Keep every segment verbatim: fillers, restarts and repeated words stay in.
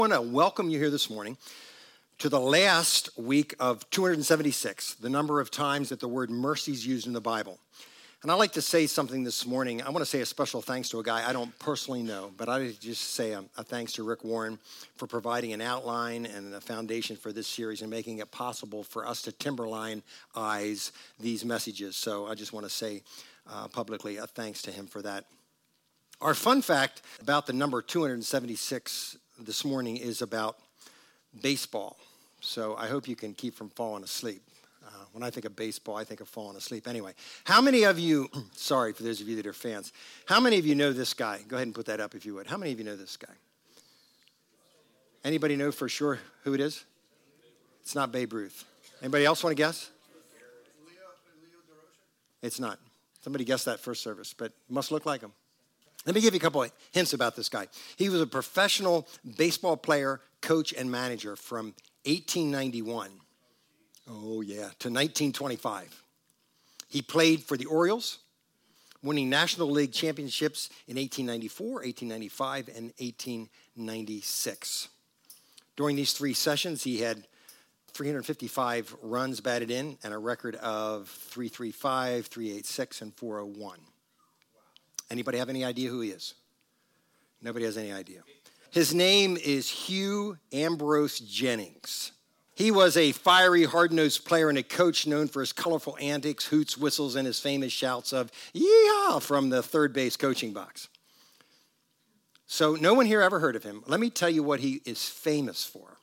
I want to welcome you here this morning to the last week of two hundred seventy-six, the number of times that the word mercy is used in the Bible. And I'd like to say something this morning. I want to say a special thanks to a guy I don't personally know, but I just say a, a thanks to Rick Warren for providing an outline and a foundation for this series and making it possible for us to Timberline-ize these messages. So I just want to say uh, publicly a thanks to him for that. Our fun fact about the number two hundred seventy-six this morning is about baseball. So I hope you can keep from falling asleep. Uh, when I think of baseball, I think of falling asleep. Anyway, how many of you, sorry for those of you that are fans, how many of you know this guy? Go ahead and put that up if you would. How many of you know this guy? Anybody know for sure who it is? It's not Babe Ruth. Anybody else want to guess? It's not. Somebody guessed that first service, but must look like him. Let me give you a couple of hints about this guy. He was a professional baseball player, coach, and manager from eighteen ninety-one, oh yeah, to nineteen twenty-five. He played for the Orioles, winning National League championships in eighteen ninety-four, eighteen ninety-five, and eighteen ninety-six. During these three sessions, he had three hundred fifty-five runs batted in and a record of three thirty-five, three eighty-six, and four oh one. Anybody have any idea who he is? Nobody has any idea. His name is Hugh Ambrose Jennings. He was a fiery, hard-nosed player and a coach known for his colorful antics, hoots, whistles, and his famous shouts of "Yee-haw" from the third base coaching box. So no one here ever heard of him. Let me tell you what he is famous for.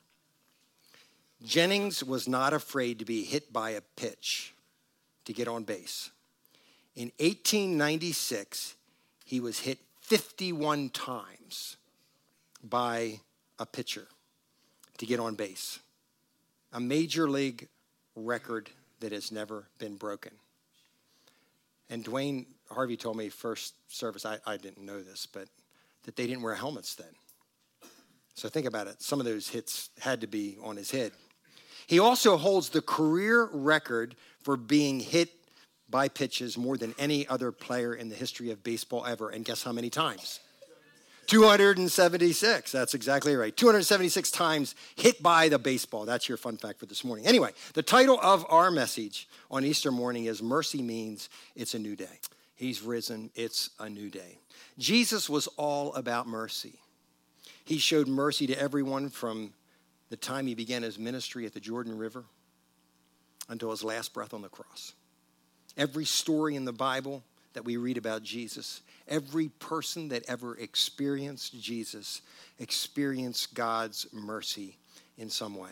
Jennings was not afraid to be hit by a pitch to get on base. In eighteen ninety-six, he was hit fifty-one times by a pitcher to get on base. A major league record that has never been broken. And Dwayne Harvey told me first service, I, I didn't know this, but that they didn't wear helmets then. So think about it. Some of those hits had to be on his head. He also holds the career record for being hit by pitches more than any other player in the history of baseball ever. And guess how many times? two hundred seventy-six. That's exactly right. two hundred seventy-six times hit by the baseball. That's your fun fact for this morning. Anyway, the title of our message on Easter morning is Mercy Means It's a New Day. He's risen. It's a new day. Jesus was all about mercy. He showed mercy to everyone from the time he began his ministry at the Jordan River until his last breath on the cross. Every story in the Bible that we read about Jesus, every person that ever experienced Jesus experienced God's mercy in some way.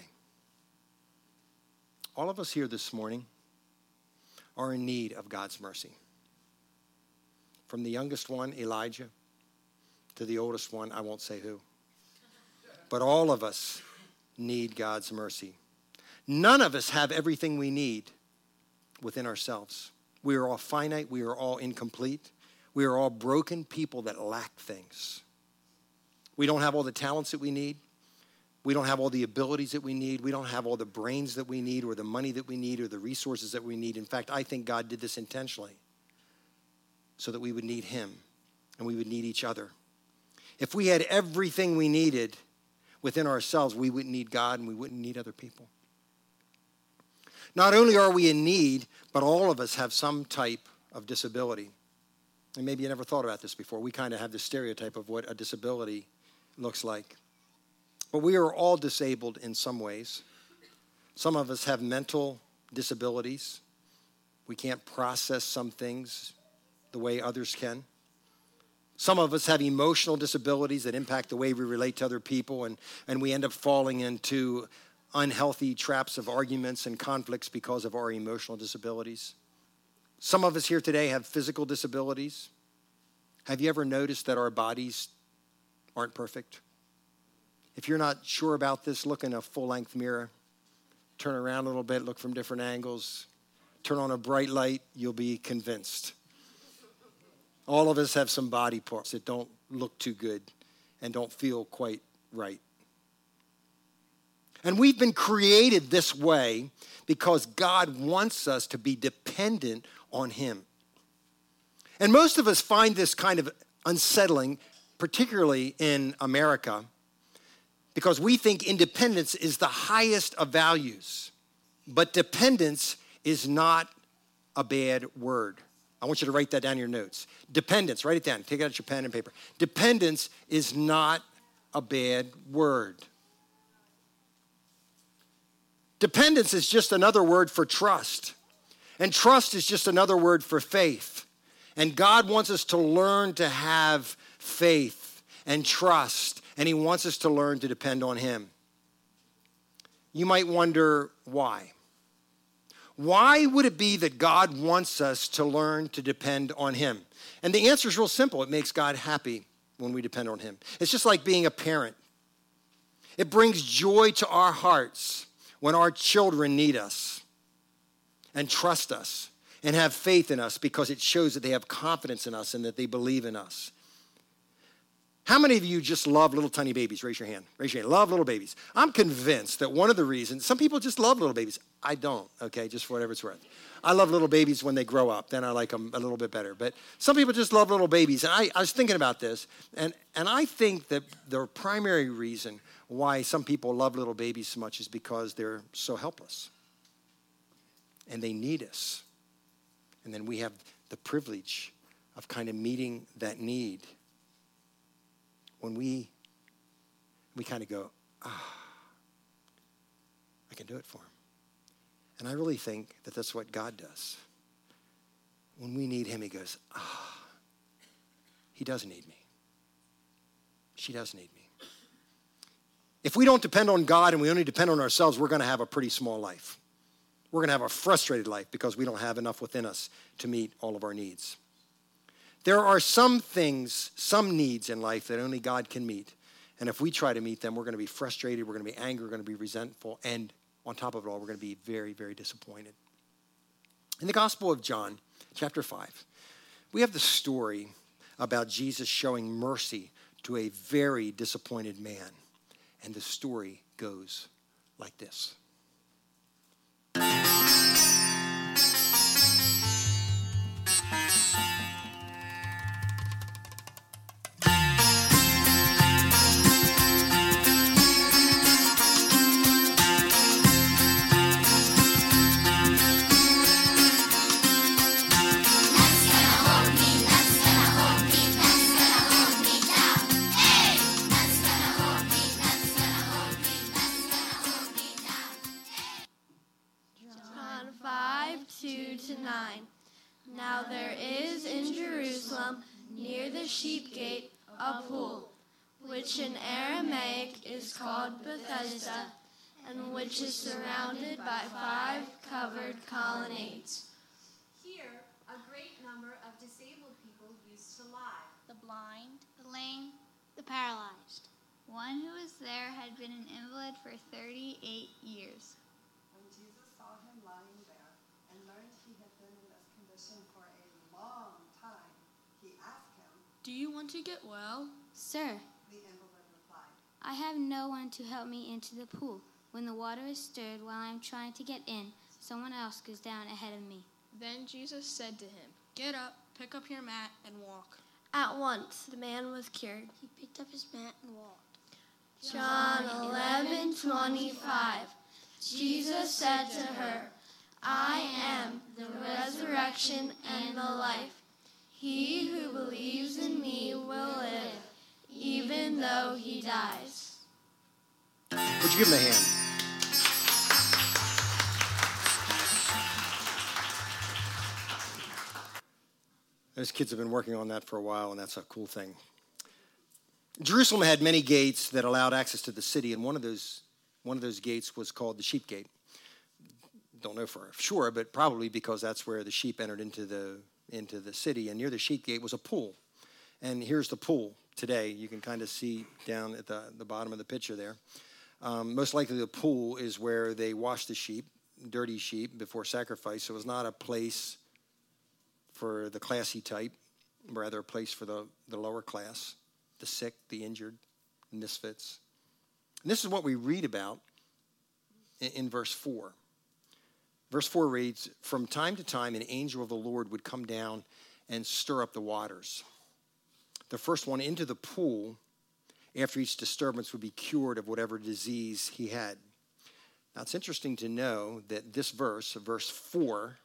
All of us here this morning are in need of God's mercy. From the youngest one, Elijah, to the oldest one, I won't say who. But all of us need God's mercy. None of us have everything we need within ourselves. We are all finite. We are all incomplete. We are all broken people that lack things. We don't have all the talents that we need. We don't have all the abilities that we need. We don't have all the brains that we need or the money that we need or the resources that we need. In fact, I think God did this intentionally so that we would need him and we would need each other. If we had everything we needed within ourselves, we wouldn't need God and we wouldn't need other people. Not only are we in need, but all of us have some type of disability. And maybe you never thought about this before. We kind of have the stereotype of what a disability looks like. But we are all disabled in some ways. Some of us have mental disabilities. We can't process some things the way others can. Some of us have emotional disabilities that impact the way we relate to other people, and, and we end up falling into unhealthy traps of arguments and conflicts because of our emotional disabilities. Some of us here today have physical disabilities. Have you ever noticed that our bodies aren't perfect? If you're not sure about this, look in a full-length mirror. Turn around a little bit, look from different angles. Turn on a bright light, you'll be convinced. All of us have some body parts that don't look too good and don't feel quite right. And we've been created this way because God wants us to be dependent on him. And most of us find this kind of unsettling, particularly in America, because we think independence is the highest of values. But dependence is not a bad word. I want you to write that down in your notes. Dependence, write it down. Take out your pen and paper. Dependence is not a bad word. Dependence is just another word for trust. And trust is just another word for faith. And God wants us to learn to have faith and trust. And he wants us to learn to depend on him. You might wonder why. Why would it be that God wants us to learn to depend on him? And the answer is real simple. It makes God happy when we depend on him. It's just like being a parent. It brings joy to our hearts when our children need us and trust us and have faith in us, because it shows that they have confidence in us and that they believe in us. How many of you just love little tiny babies? Raise your hand. Raise your hand. Love little babies. I'm convinced that one of the reasons, some people just love little babies. I don't, okay, just for whatever it's worth. I love little babies when they grow up. Then I like them a little bit better. But some people just love little babies. And I, I was thinking about this, and, and I think that the primary reason why some people love little babies so much is because they're so helpless. And they need us. And then we have the privilege of kind of meeting that need. When we, we kind of go, ah, oh, I can do it for him. And I really think that that's what God does. When we need him, he goes, ah, oh, he does need me. She does need me. If we don't depend on God and we only depend on ourselves, we're going to have a pretty small life. We're going to have a frustrated life because we don't have enough within us to meet all of our needs. There are some things, some needs in life that only God can meet. And if we try to meet them, we're going to be frustrated, we're going to be angry, we're going to be resentful, and on top of it all, we're going to be very, very disappointed. In the Gospel of John, chapter five, we have the story about Jesus showing mercy to a very disappointed man. And the story goes like this. Now there is in Jerusalem, near the sheep gate, a pool, which in Aramaic is called Bethesda, and which is surrounded by five covered colonnades. Here, a great number of disabled people used to lie. The blind, the lame, the paralyzed. One who was there had been an invalid for thirty-eight years. When Jesus saw him lying there and learned he had been in this condition for a long time, he asked him, "Do you want to get well?" "Sir," the invalid replied, "I have no one to help me into the pool. When the water is stirred while I am trying to get in, someone else goes down ahead of me." Then Jesus said to him, "Get up, pick up your mat, and walk." At once, the man was cured. He picked up his mat and walked. John eleven twenty-five. Jesus said to her, "I am the resurrection and the life. He who believes in me will live, even though he dies." Would you give him a hand? Those kids have been working on that for a while, and that's a cool thing. Jerusalem had many gates that allowed access to the city, and one of those one of those gates was called the Sheep Gate. Don't know for sure, but probably because that's where the sheep entered into the into the city. And near the Sheep Gate was a pool. And here's the pool today. You can kind of see down at the, the bottom of the picture there. Um, most likely the pool is where they washed the sheep, dirty sheep, before sacrifice. So it was not a place for the classy type, rather a place for the, the lower class, the sick, the injured, the misfits. And this is what we read about in, in verse four. Verse four reads, "From time to time an angel of the Lord would come down and stir up the waters. The first one into the pool after each disturbance would be cured of whatever disease he had. Now, it's interesting to know that this verse, verse four,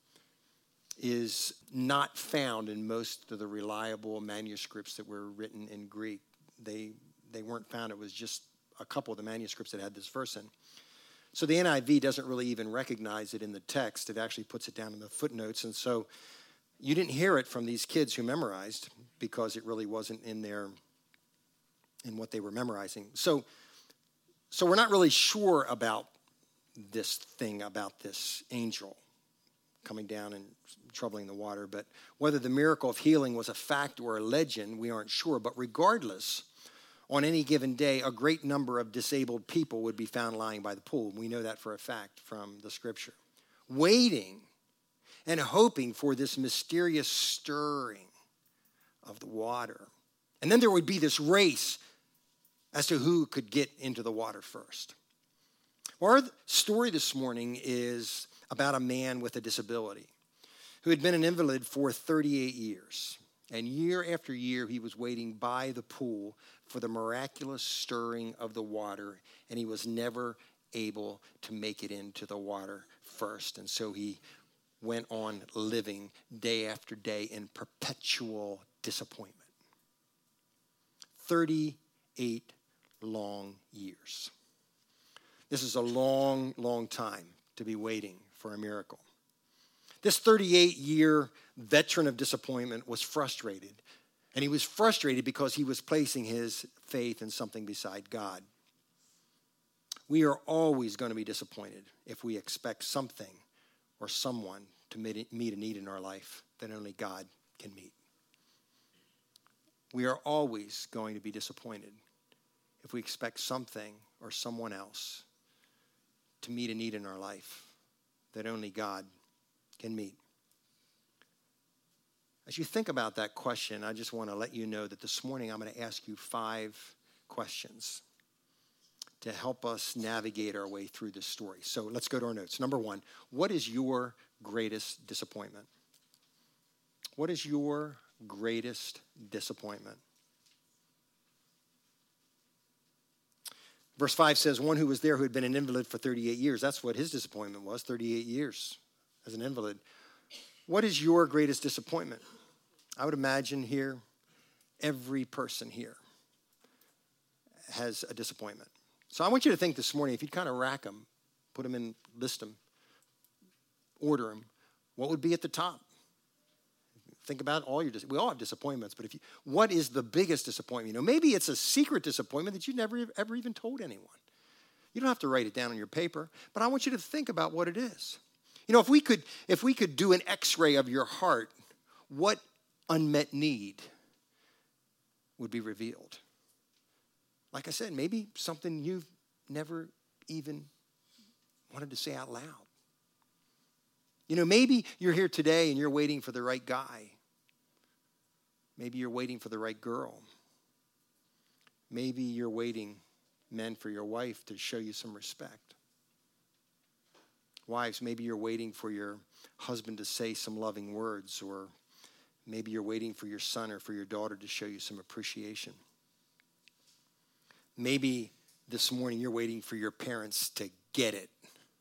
is not found in most of the reliable manuscripts that were written in Greek. They, they weren't found. It was just a couple of the manuscripts that had this verse in. So the N I V doesn't really even recognize it in the text. It actually puts it down in the footnotes. And so you didn't hear it from these kids who memorized because it really wasn't in their, in what they were memorizing. So, so we're not really sure about this thing, about this angel coming down and troubling the water. But whether the miracle of healing was a fact or a legend, we aren't sure. But regardless, on any given day, a great number of disabled people would be found lying by the pool. We know that for a fact from the scripture. Waiting and hoping for this mysterious stirring of the water. And then there would be this race as to who could get into the water first. Well, our story this morning is about a man with a disability who had been an invalid for thirty-eight years. And year after year, he was waiting by the pool for the miraculous stirring of the water, and he was never able to make it into the water first. And so he went on living day after day in perpetual disappointment. thirty-eight long years. This is a long, long time to be waiting for a miracle. This thirty-eight-year veteran of disappointment was frustrated. And he was frustrated because he was placing his faith in something beside God. We are always going to be disappointed if we expect something or someone to meet a need in our life that only God can meet. We are always going to be disappointed if we expect something or someone else to meet a need in our life that only God can meet. As you think about that question, I just want to let you know that this morning I'm going to ask you five questions to help us navigate our way through this story. So let's go to our notes. Number one, what is your greatest disappointment? What is your greatest disappointment? Verse five says, one who was there who had been an invalid for thirty-eight years. That's what his disappointment was, thirty-eight years as an invalid. What is your greatest disappointment? I would imagine here, every person here has a disappointment. So I want you to think this morning, if you'd kind of rack them, put them in, list them, order them, what would be at the top? Think about all your, dis- we all have disappointments, but if you, what is the biggest disappointment? You know, maybe it's a secret disappointment that you never ever even told anyone. You don't have to write it down on your paper, but I want you to think about what it is. You know, if we could, if we could do an x-ray of your heart, what unmet need would be revealed? Like I said, maybe something you've never even wanted to say out loud. You know, maybe you're here today and you're waiting for the right guy. Maybe you're waiting for the right girl. Maybe you're waiting, men, for your wife to show you some respect. Wives, maybe you're waiting for your husband to say some loving words, or maybe you're waiting for your son or for your daughter to show you some appreciation. Maybe this morning you're waiting for your parents to get it.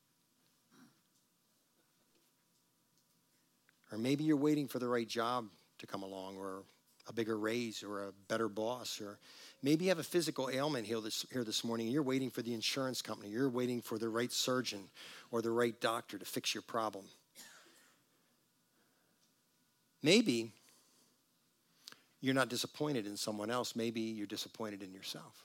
Or maybe you're waiting for the right job to come along, or a bigger raise, or a better boss, or maybe you have a physical ailment here this, here this morning and you're waiting for the insurance company. You're waiting for the right surgeon or the right doctor to fix your problem. Maybe you're not disappointed in someone else. Maybe you're disappointed in yourself.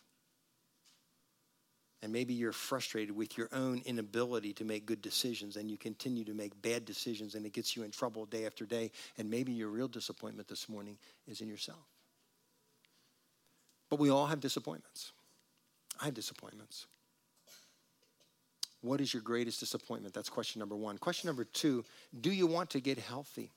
And maybe you're frustrated with your own inability to make good decisions, and you continue to make bad decisions, and it gets you in trouble day after day. And maybe your real disappointment this morning is in yourself. But we all have disappointments. I have disappointments. What is your greatest disappointment? That's question number one. Question number two, do you want to get healthy?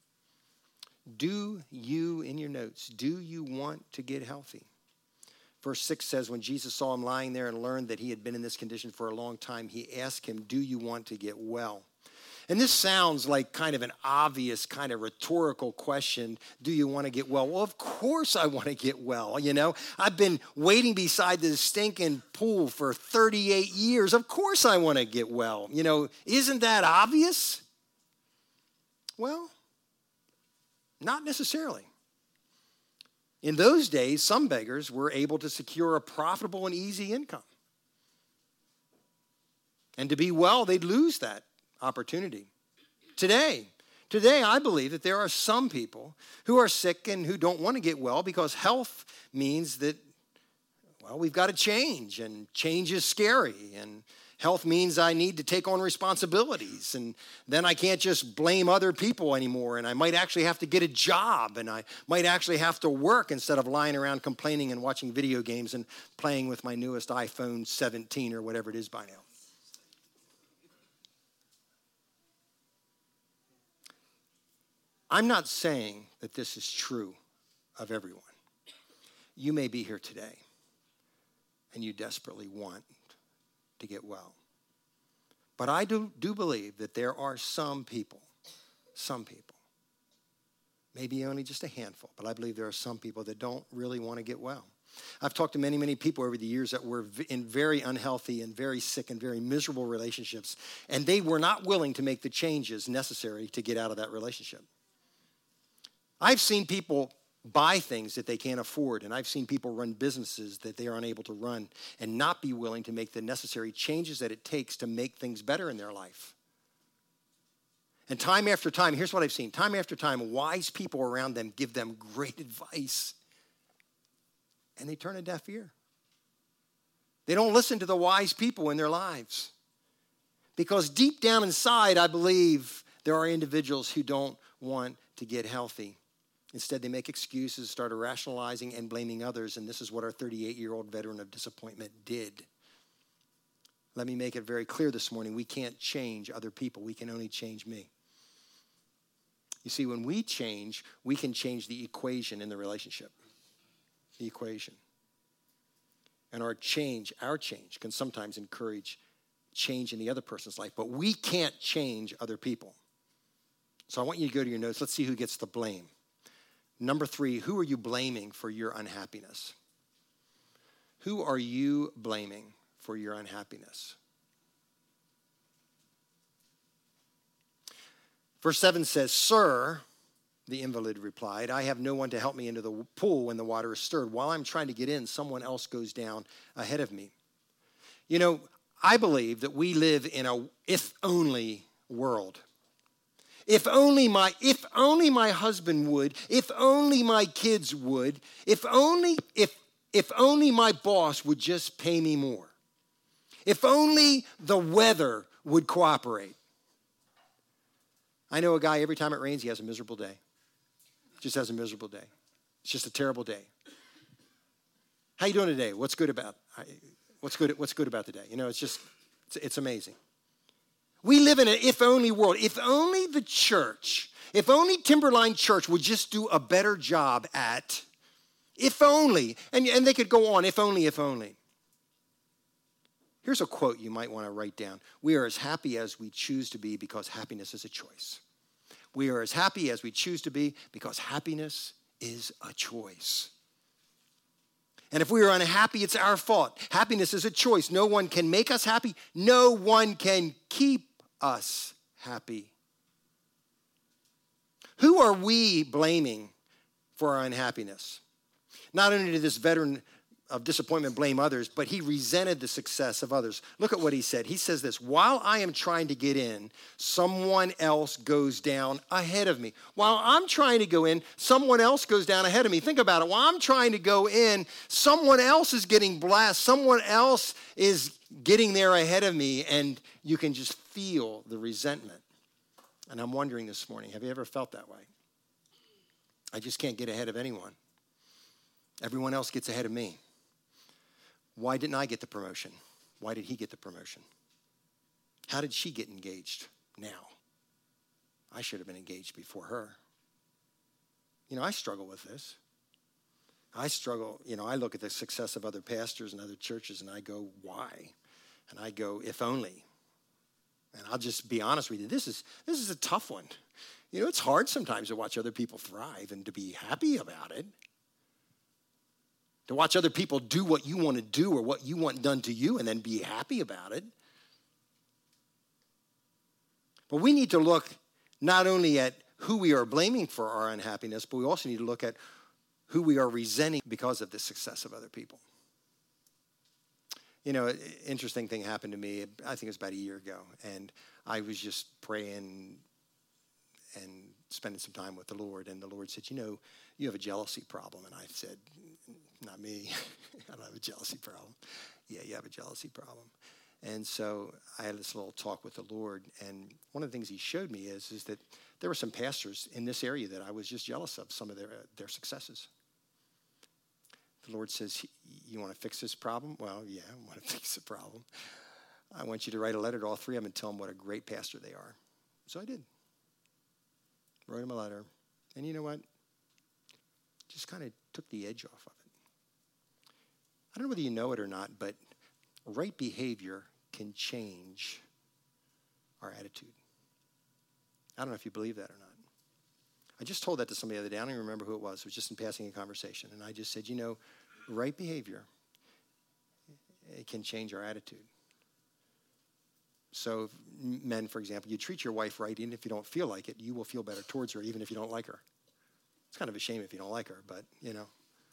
Do you, in your notes, do you want to get healthy? Verse six says, when Jesus saw him lying there and learned that he had been in this condition for a long time, he asked him, do you want to get well? And this sounds like kind of an obvious, kind of rhetorical question. Do you want to get well? Well, of course I want to get well, you know. I've been waiting beside this stinking pool for thirty-eight years. Of course I want to get well. You know, isn't that obvious? Well, not necessarily. In those days, some beggars were able to secure a profitable and easy income. And to be well, they'd lose that opportunity. Today, today I believe that there are some people who are sick and who don't want to get well because health means that, well, we've got to change, and change is scary, and health means I need to take on responsibilities, and then I can't just blame other people anymore, and I might actually have to get a job, and I might actually have to work instead of lying around complaining and watching video games and playing with my newest iPhone seventeen or whatever it is by now. I'm not saying that this is true of everyone. You may be here today and you desperately want to get well. But I do, do believe that there are some people, some people, maybe only just a handful, but I believe there are some people that don't really want to get well. I've talked to many, many people over the years that were in very unhealthy and very sick and very miserable relationships, and they were not willing to make the changes necessary to get out of that relationship. I've seen people buy things that they can't afford, and I've seen people run businesses that they are unable to run and not be willing to make the necessary changes that it takes to make things better in their life. And time after time, here's what I've seen. Time after time, wise people around them give them great advice, and they turn a deaf ear. They don't listen to the wise people in their lives. Because deep down inside, I believe there are individuals who don't want to get healthy. Instead, they make excuses, start rationalizing and blaming others, and this is what our thirty-eight-year-old veteran of disappointment did. Let me make it very clear this morning. We can't change other people. We can only change me. You see, when we change, we can change the equation in the relationship. The equation. And our change, our change, can sometimes encourage change in the other person's life, but we can't change other people. So I want you to go to your notes. Let's see who gets the blame. Number three, who are you blaming for your unhappiness? Who are you blaming for your unhappiness? Verse seven says, "Sir," the invalid replied, "I have no one to help me into the pool when the water is stirred. While I'm trying to get in, someone else goes down ahead of me." You know, I believe that we live in a if-only world. If only my, if only my husband would, if only my kids would, if only, if, if only my boss would just pay me more. If only the weather would cooperate. I know a guy, every time it rains, he has a miserable day. Just has a miserable day. It's just a terrible day. How you doing today? What's good about, what's good, what's good about the day? You know, it's just, it's, it's amazing. We live in an if-only world. If only the church, if only Timberline Church would just do a better job at, if only, and, and they could go on, if only, if only. Here's a quote you might want to write down. "We are as happy as we choose to be because happiness is a choice." We are as happy as we choose to be because happiness is a choice. And if we are unhappy, it's our fault. Happiness is a choice. No one can make us happy. No one can keep us happy. Who are we blaming for our unhappiness? Not only did this veteran of disappointment blame others, but he resented the success of others. Look at what he said. He says this: "While I am trying to get in, someone else goes down ahead of me." While I'm trying to go in, someone else goes down ahead of me. Think about it. While I'm trying to go in, someone else is getting blessed. Someone else is getting there ahead of me, and you can just feel the resentment. And I'm wondering this morning, have you ever felt that way? I just can't get ahead of anyone. Everyone else gets ahead of me. Why didn't I get the promotion? Why did he get the promotion? How did she get engaged now? I should have been engaged before her. You know, I struggle with this. I struggle, you know, I look at the success of other pastors and other churches and I go, why? And I go, if only. And I'll just be honest with you, this is this is a tough one. You know, it's hard sometimes to watch other people thrive and to be happy about it. To watch other people do what you want to do or what you want done to you and then be happy about it. But we need to look not only at who we are blaming for our unhappiness, but we also need to look at who we are resenting because of the success of other people. You know, an interesting thing happened to me, I think it was about a year ago, and I was just praying and spending some time with the Lord, and the Lord said, you know, you have a jealousy problem. And I said, not me. I don't have a jealousy problem. Yeah, you have a jealousy problem. And so I had this little talk with the Lord, and one of the things he showed me is, is that there were some pastors in this area that I was just jealous of, some of their, uh, their successes. The Lord says, you want to fix this problem? Well, yeah, I want to fix the problem. I want you to write a letter to all three of them and tell them what a great pastor they are. So I did. Wrote them a letter. And you know what? Just kind of took the edge off of it. I don't know whether you know it or not, but right behavior can change our attitude. I don't know if you believe that or not. I just told that to somebody the other day. I don't even remember who it was. It was just in passing a conversation. And I just said, you know, right behavior, it can change our attitude. So men, for example, you treat your wife right, even if you don't feel like it, you will feel better towards her, even if you don't like her. It's kind of a shame if you don't like her, but, you know.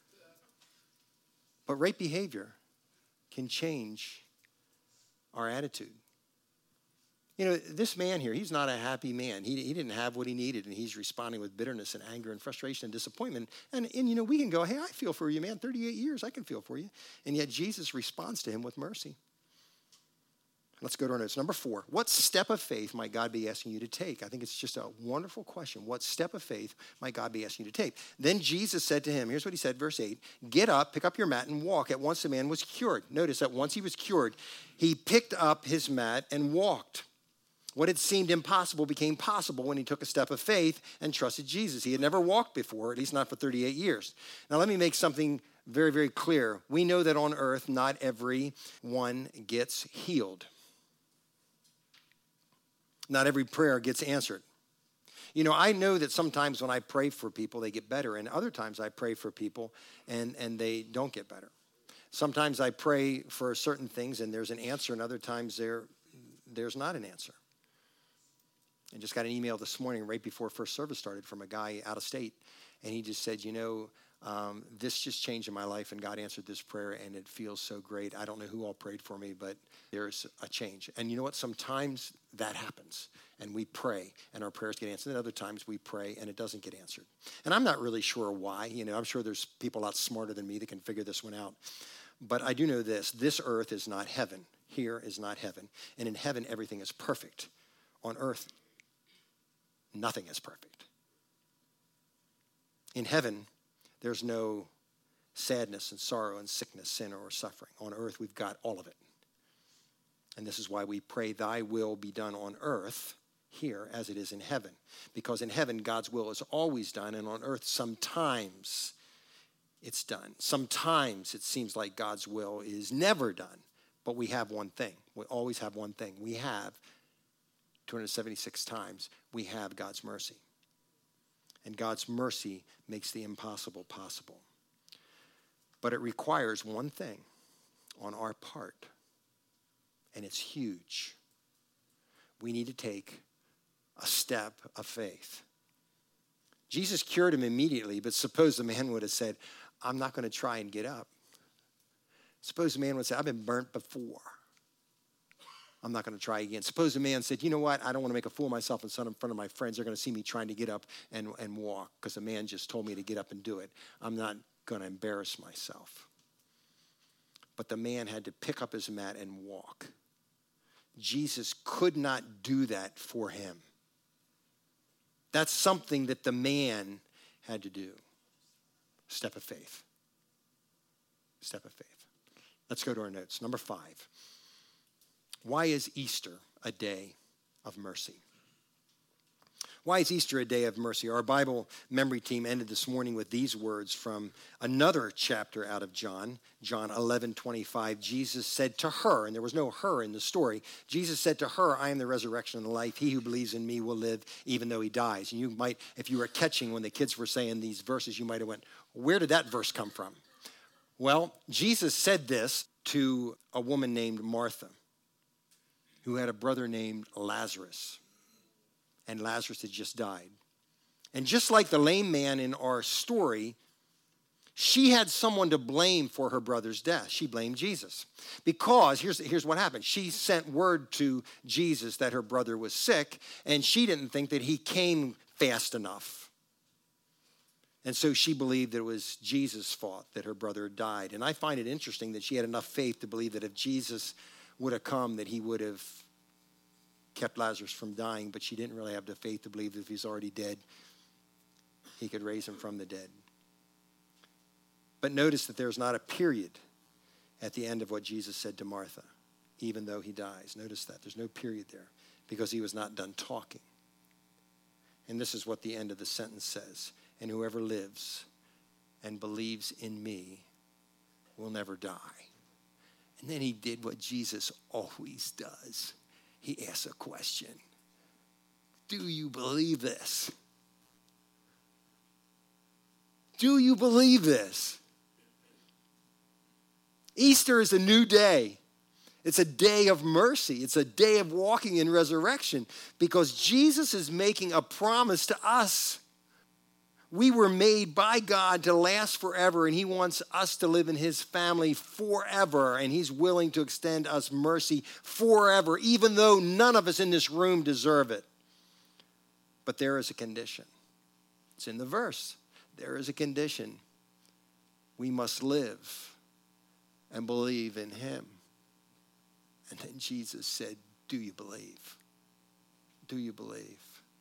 But right behavior can change our attitude. You know, this man here, he's not a happy man. He, he didn't have what he needed, and he's responding with bitterness and anger and frustration and disappointment. And, and, you know, we can go, hey, I feel for you, man. thirty-eight years, I can feel for you. And yet Jesus responds to him with mercy. Let's go to our notes. Number four, what step of faith might God be asking you to take? I think it's just a wonderful question. What step of faith might God be asking you to take? Then Jesus said to him, here's what he said, verse eight, get up, pick up your mat, and walk. At once the man was cured. Notice that once he was cured, he picked up his mat and walked. What had seemed impossible became possible when he took a step of faith and trusted Jesus. He had never walked before, at least not for thirty-eight years. Now let me make something very, very clear. We know that on earth, not everyone gets healed. Not every prayer gets answered. You know, I know that sometimes when I pray for people, they get better. And other times I pray for people and, and they don't get better. Sometimes I pray for certain things and there's an answer, and other times there, there's not an answer. I just got an email this morning right before first service started from a guy out of state. And he just said, you know, um, this just changed in my life, and God answered this prayer, and it feels so great. I don't know who all prayed for me, but there's a change. And you know what? Sometimes that happens, and we pray, and our prayers get answered. And other times we pray, and it doesn't get answered. And I'm not really sure why. You know, I'm sure there's people a lot smarter than me that can figure this one out. But I do know this. This earth is not heaven. Here is not heaven. And in heaven, everything is perfect. On earth, nothing is perfect. In heaven, there's no sadness and sorrow and sickness, sin, or suffering. On earth, we've got all of it. And this is why we pray, thy will be done on earth here as it is in heaven. Because in heaven, God's will is always done, and on earth, sometimes it's done. Sometimes it seems like God's will is never done. But we have one thing. We always have one thing. We have, two hundred seventy-six times, we have God's mercy. And God's mercy makes the impossible possible. But it requires one thing on our part, and it's huge. We need to take a step of faith. Jesus cured him immediately, but suppose the man would have said, I'm not going to try and get up. Suppose the man would say, I've been burnt before. I'm not going to try again. Suppose the man said, you know what? I don't want to make a fool of myself in front of my friends. They're going to see me trying to get up and, and walk because the man just told me to get up and do it. I'm not going to embarrass myself. But the man had to pick up his mat and walk. Jesus could not do that for him. That's something that the man had to do. Step of faith. Step of faith. Let's go to our notes. Number five. Why is Easter a day of mercy? Why is Easter a day of mercy? Our Bible memory team ended this morning with these words from another chapter out of John, John eleven twenty-five. Jesus said to her, and there was no her in the story, Jesus said to her, I am the resurrection and the life. He who believes in me will live even though he dies. And you might, if you were catching when the kids were saying these verses, you might have went, where did that verse come from? Well, Jesus said this to a woman named Martha, who had a brother named Lazarus. And Lazarus had just died. And just like the lame man in our story, she had someone to blame for her brother's death. She blamed Jesus. Because, here's, here's what happened. She sent word to Jesus that her brother was sick, and she didn't think that he came fast enough. And so she believed that it was Jesus' fault that her brother died. And I find it interesting that she had enough faith to believe that if Jesus would have come, that he would have kept Lazarus from dying, but she didn't really have the faith to believe that if he's already dead, he could raise him from the dead. But notice that there's not a period at the end of what Jesus said to Martha, even though he dies. Notice that. There's no period there because he was not done talking. And this is what the end of the sentence says. And whoever lives and believes in me will never die. And then he did what Jesus always does. He asks a question. Do you believe this? Do you believe this? Easter is a new day. It's a day of mercy. It's a day of walking in resurrection because Jesus is making a promise to us. We were made by God to last forever, and he wants us to live in his family forever, and he's willing to extend us mercy forever, even though none of us in this room deserve it. But there is a condition. It's in the verse. There is a condition. We must live and believe in him. And then Jesus said, do you believe? Do you believe?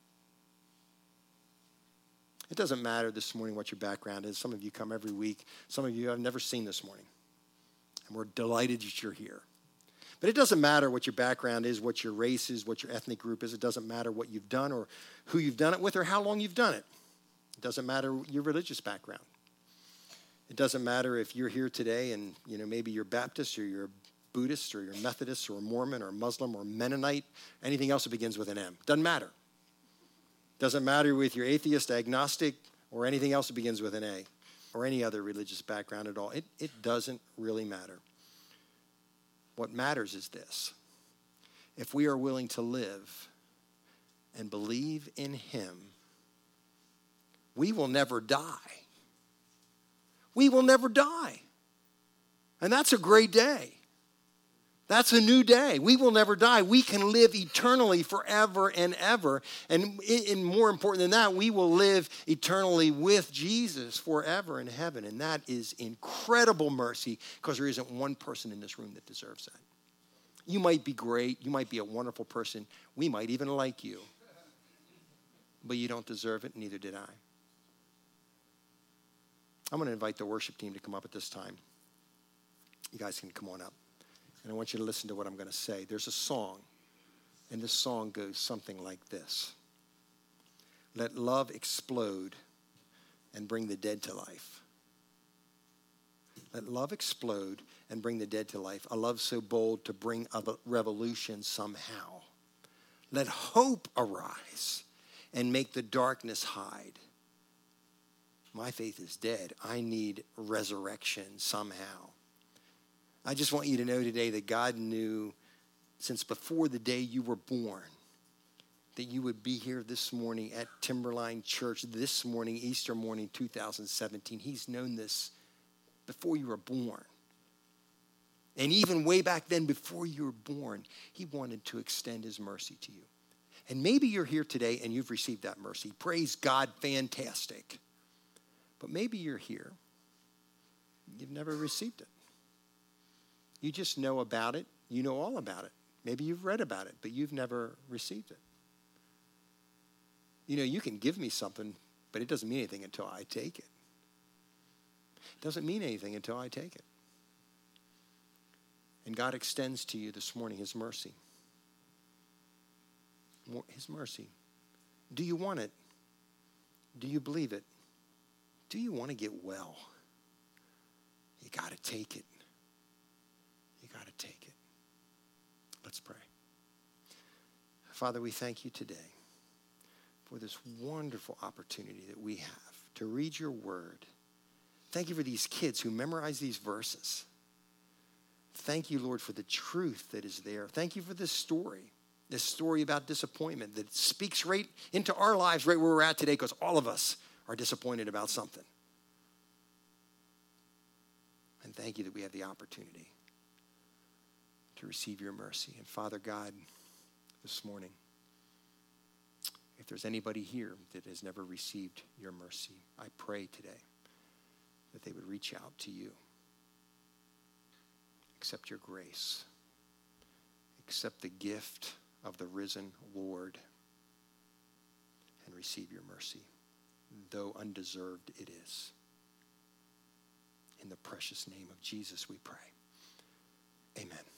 It doesn't matter this morning what your background is. Some of you come every week. Some of you I've never seen this morning. And we're delighted that you're here. But it doesn't matter what your background is, what your race is, what your ethnic group is. It doesn't matter what you've done or who you've done it with or how long you've done it. It doesn't matter your religious background. It doesn't matter if you're here today and, you know, maybe you're Baptist or you're Buddhist or you're Methodist or Mormon or Muslim or Mennonite, anything else that begins with an M. Doesn't matter. Doesn't matter with your atheist, agnostic, or anything else that begins with an A, or any other religious background at all. It, it doesn't really matter. What matters is this. If we are willing to live and believe in him, we will never die. We will never die. And that's a great day. That's a new day. We will never die. We can live eternally forever and ever. And, and more important than that, we will live eternally with Jesus forever in heaven. And that is incredible mercy because there isn't one person in this room that deserves that. You might be great. You might be a wonderful person. We might even like you. But you don't deserve it, neither did I. I'm going to invite the worship team to come up at this time. You guys can come on up. And I want you to listen to what I'm going to say. There's a song, and this song goes something like this. Let love explode and bring the dead to life. Let love explode and bring the dead to life. A love so bold to bring a revolution somehow. Let hope arise and make the darkness hide. My faith is dead. I need resurrection somehow. I just want you to know today that God knew since before the day you were born that you would be here this morning at Timberline Church this morning, Easter morning, two thousand seventeen. He's known this before you were born. And even way back then, before you were born, he wanted to extend his mercy to you. And maybe you're here today and you've received that mercy. Praise God, fantastic. But maybe you're here, you've never received it. You just know about it. You know all about it. Maybe you've read about it, but you've never received it. You know, you can give me something, but it doesn't mean anything until I take it. It doesn't mean anything until I take it. And God extends to you this morning his mercy. His mercy. Do you want it? Do you believe it? Do you want to get well? You got to take it. You got to take it. Let's pray. Father, we thank you today for this wonderful opportunity that we have to read your word. Thank you for these kids who memorize these verses. Thank you, Lord, for the truth that is there. Thank you for this story, this story about disappointment that speaks right into our lives right where we're at today, because all of us are disappointed about something. And thank you that we have the opportunity to receive your mercy. And Father God, this morning, if there's anybody here that has never received your mercy, I pray today that they would reach out to you. Accept your grace. Accept the gift of the risen Lord and receive your mercy, though undeserved it is. In the precious name of Jesus we pray. Amen.